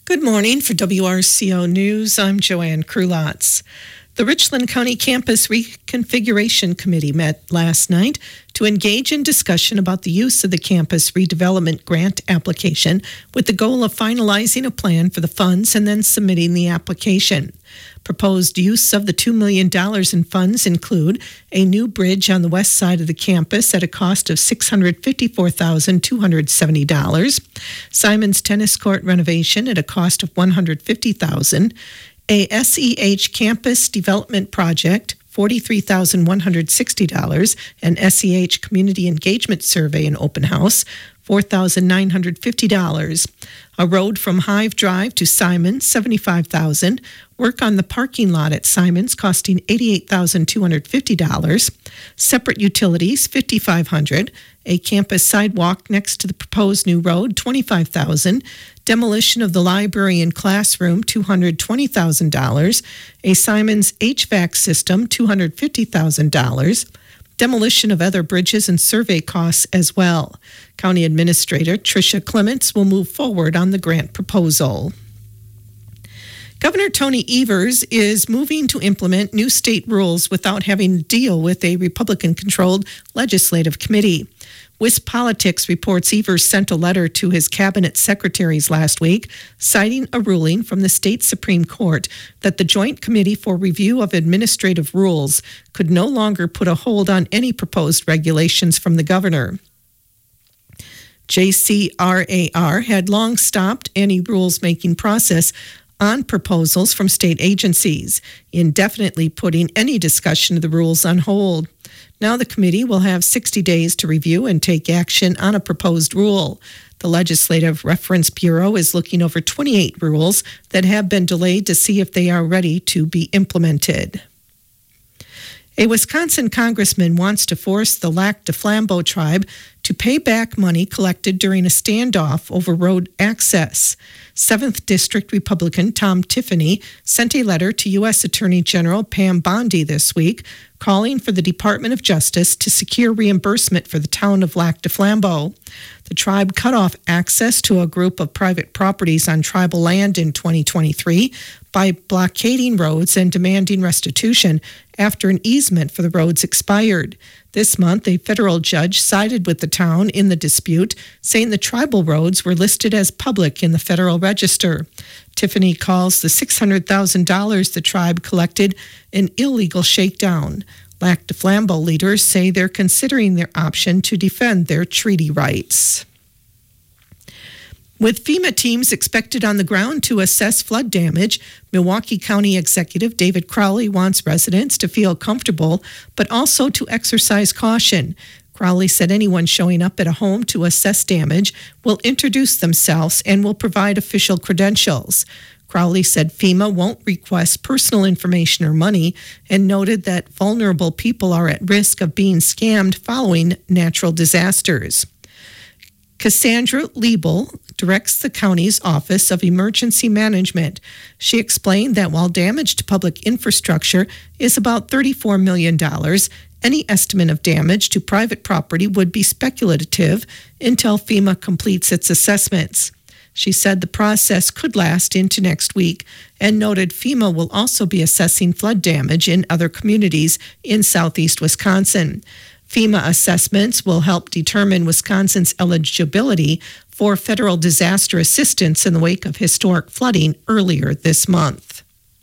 Good morning. For WRCO News, I'm Joanne Krulotz. The Richland County Campus Reconfiguration Committee met last night to engage in discussion about the use of the campus redevelopment grant application with the goal of finalizing a plan for the funds and then submitting the application. Proposed use of the $2 million in funds include a new bridge on the west side of the campus at a cost of $654,270, Simons Tennis Court renovation at a cost of $150,000, a SEH campus development project, $43,160, an SEH community engagement survey and open house, $4,950, a road from Hive Drive to Simons, $75,000, work on the parking lot at Simons costing $88,250, separate utilities, $5,500, a campus sidewalk next to the proposed new road, $25,000, demolition of the library and classroom, $220,000, a Simons HVAC system, $250,000, demolition of other bridges and survey costs as well. County Administrator Tricia Clements will move forward on the grant proposal. Governor Tony Evers is moving to implement new state rules without having to deal with a Republican-controlled legislative committee. WISP Politics reports Evers sent a letter to his cabinet secretaries last week, citing a ruling from the state Supreme Court that the Joint Committee for Review of Administrative Rules could no longer put a hold on any proposed regulations from the governor. JCRAR had long stopped any rules-making process on proposals from state agencies, indefinitely putting any discussion of the rules on hold. Now the committee will have 60 days to review and take action on a proposed rule. The Legislative Reference Bureau is looking over 28 rules that have been delayed to see if they are ready to be implemented. A Wisconsin congressman wants to force the Lac du Flambeau tribe to pay back money collected during a standoff over road access. 7th District Republican Tom Tiffany sent a letter to U.S. Attorney General Pam Bondi this week calling for the Department of Justice to secure reimbursement for the town of Lac du Flambeau. The tribe cut off access to a group of private properties on tribal land in 2023 by blockading roads and demanding restitution after an easement for the roads expired. This month, a federal judge sided with the town in the dispute, saying the tribal roads were listed as public in the Federal Register. Tiffany calls the $600,000 the tribe collected an illegal shakedown. Lac du Flambeau leaders say they're considering their option to defend their treaty rights. With FEMA teams expected on the ground to assess flood damage, Milwaukee County Executive David Crowley wants residents to feel comfortable, but also to exercise caution. Crowley said anyone showing up at a home to assess damage will introduce themselves and will provide official credentials. Crowley said FEMA won't request personal information or money and noted that vulnerable people are at risk of being scammed following natural disasters. Cassandra Liebel directs the county's Office of Emergency Management. She explained that while damage to public infrastructure is about $34 million, any estimate of damage to private property would be speculative until FEMA completes its assessments. She said the process could last into next week and noted FEMA will also be assessing flood damage in other communities in southeast Wisconsin. FEMA assessments will help determine Wisconsin's eligibility for federal disaster assistance in the wake of historic flooding earlier this month.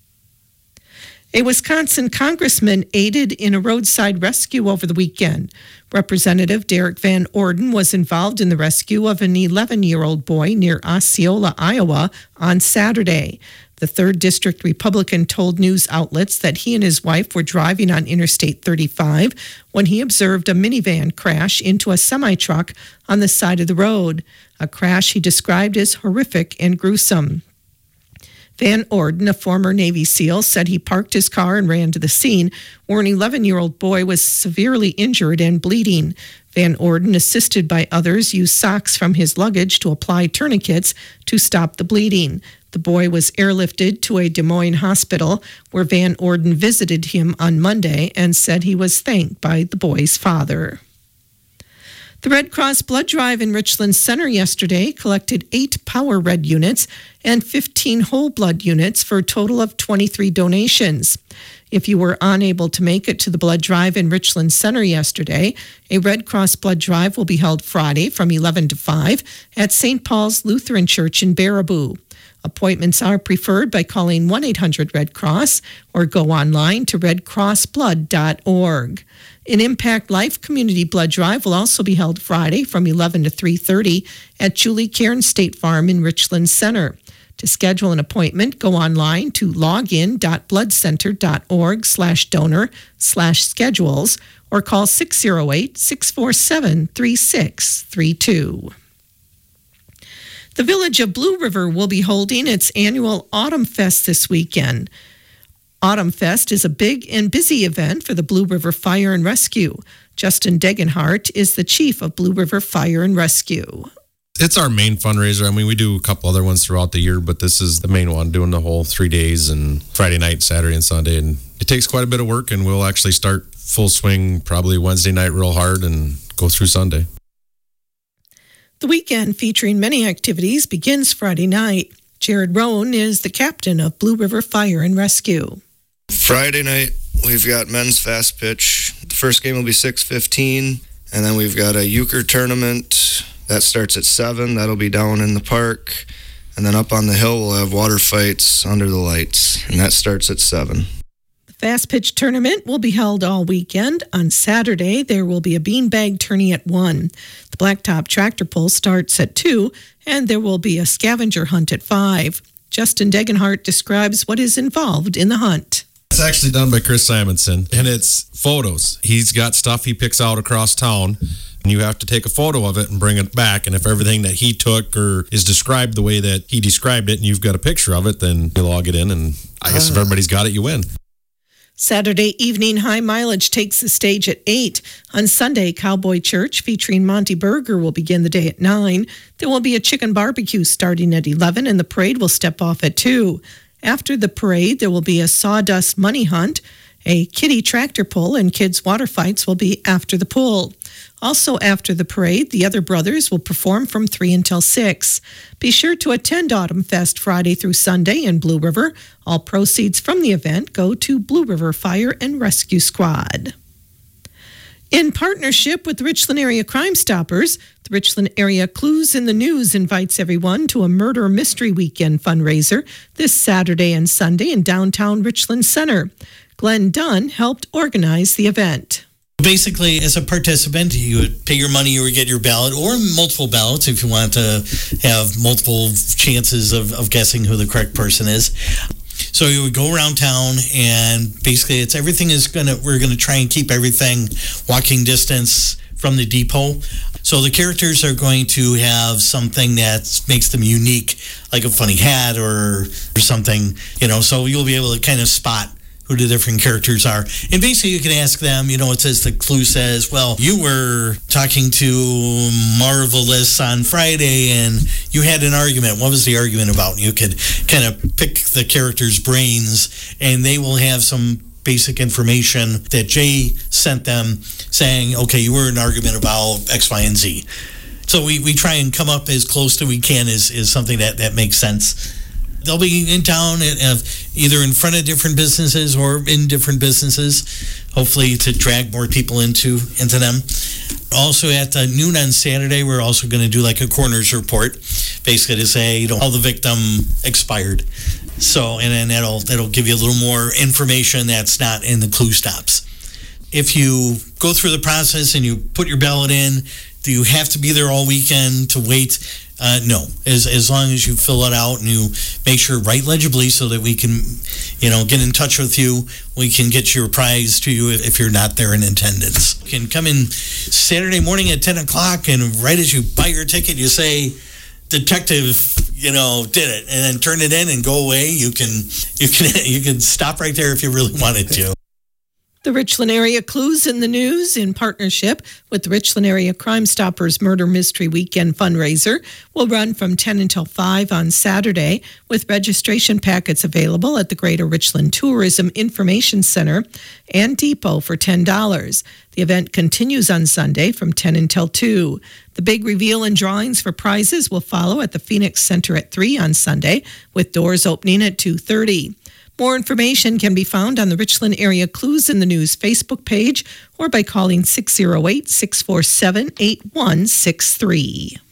A Wisconsin congressman aided in a roadside rescue over the weekend. Representative Derek Van Orden was involved in the rescue of an 11-year-old boy near Osceola, Iowa on Saturday. The 3rd District Republican told news outlets that he and his wife were driving on Interstate 35 when he observed a minivan crash into a semi-truck on the side of the road, a crash he described as horrific and gruesome. Van Orden, a former Navy SEAL, said he parked his car and ran to the scene where an 11-year-old boy was severely injured and bleeding. Van Orden, assisted by others, used socks from his luggage to apply tourniquets to stop the bleeding. The boy was airlifted to a Des Moines hospital where Van Orden visited him on Monday and said he was thanked by the boy's father. The Red Cross Blood Drive in Richland Center yesterday collected 8 Power Red units and 15 whole blood units for a total of 23 donations. If you were unable to make it to the blood drive in Richland Center yesterday, a Red Cross blood drive will be held Friday from 11 to 5 at St. Paul's Lutheran Church in Baraboo. Appointments are preferred by calling 1-800-RED-CROSS or go online to redcrossblood.org. An Impact Life Community Blood Drive will also be held Friday from 11 to 3:30 at Julie Cairns State Farm in Richland Center. To schedule an appointment, go online to login.bloodcenter.org/donor/schedules or call 608-647-3632. The Village of Blue River will be holding its annual Autumn Fest this weekend. Autumn Fest is a big and busy event for the Blue River Fire and Rescue. Justin Degenhart is the chief of Blue River Fire and Rescue. It's our main fundraiser. I mean, we do a couple other ones throughout the year, but this is the main one, doing the whole 3 days and Friday night, Saturday, and Sunday. And it takes quite a bit of work, and we'll actually start full swing probably Wednesday night real hard and go through Sunday. The weekend, featuring many activities, begins Friday night. Jared Rohn is the captain of Blue River Fire and Rescue. Friday night, we've got men's fast pitch. The first game will be 6:15, and then we've got a euchre tournament. That starts at 7. That'll be down in the park. And then up on the hill, we'll have water fights under the lights, and that starts at 7. The fast pitch tournament will be held all weekend. On Saturday, there will be a beanbag tourney at 1. The blacktop tractor pull starts at 2, and there will be a scavenger hunt at 5. Justin Degenhart describes what is involved in the hunt. It's actually done by Chris Simonson, and it's photos. He's got stuff he picks out across town, and you have to take a photo of it and bring it back. And if everything that he took or is described the way that he described it, and you've got a picture of it, then you log it in, and I guess if everybody's got it, you win. Saturday evening high mileage takes the stage at 8. On Sunday, Cowboy Church featuring Monty Burger will begin the day at 9. There will be a chicken barbecue starting at 11, and the parade will step off at 2. After the parade, there will be a sawdust money hunt. A kiddie tractor pull and kids' water fights will be after the pull. Also after the parade, the other brothers will perform from 3 until 6. Be sure to attend Autumn Fest Friday through Sunday in Blue River. All proceeds from the event go to Blue River Fire and Rescue Squad. In partnership with the Richland Area Crime Stoppers, the Richland Area Clues in the News invites everyone to a Murder Mystery Weekend fundraiser this Saturday and Sunday in downtown Richland Center. Glenn Dunn helped organize the event. Basically, as a participant, you would pay your money, you would get your ballot, or multiple ballots if you want to have multiple chances of guessing who the correct person is. So you would go around town, and basically it's we're going to try and keep everything walking distance from the depot. So the characters are going to have something that makes them unique, like a funny hat or something, so you'll be able to kind of spot who the different characters are. And basically you can ask them, it says, the clue says, well, you were talking to Marvelous on Friday and you had an argument. What was the argument about? And you could kind of pick the character's brains, and they will have some basic information that Jay sent them saying, okay, you were in an argument about X, Y, and Z. So we try and come up as close to we can is something that makes sense. They'll be in town either in front of different businesses or in different businesses, hopefully to drag more people into them. Also at noon on Saturday, we're also going to do like a coroner's report, basically to say, how the victim expired. So, and then that'll give you a little more information that's not in the clue stops. If you go through the process and you put your ballot in, do you have to be there all weekend to wait? No, as long as you fill it out and you make sure write legibly so that we can, get in touch with you. We can get your prize to you if you're not there in attendance. You can come in Saturday morning at 10 o'clock, and right as you buy your ticket, you say, detective, did it, and then turn it in and go away. You can stop right there if you really wanted to. The Richland Area Clues in the News, in partnership with the Richland Area Crime Stoppers Murder Mystery Weekend fundraiser, will run from 10 until 5 on Saturday, with registration packets available at the Greater Richland Tourism Information Center and Depot for $10. The event continues on Sunday from 10 until 2. The big reveal and drawings for prizes will follow at the Phoenix Center at 3 on Sunday, with doors opening at 2:30. More information can be found on the Richland Area Clues in the News Facebook page or by calling 608-647-8163.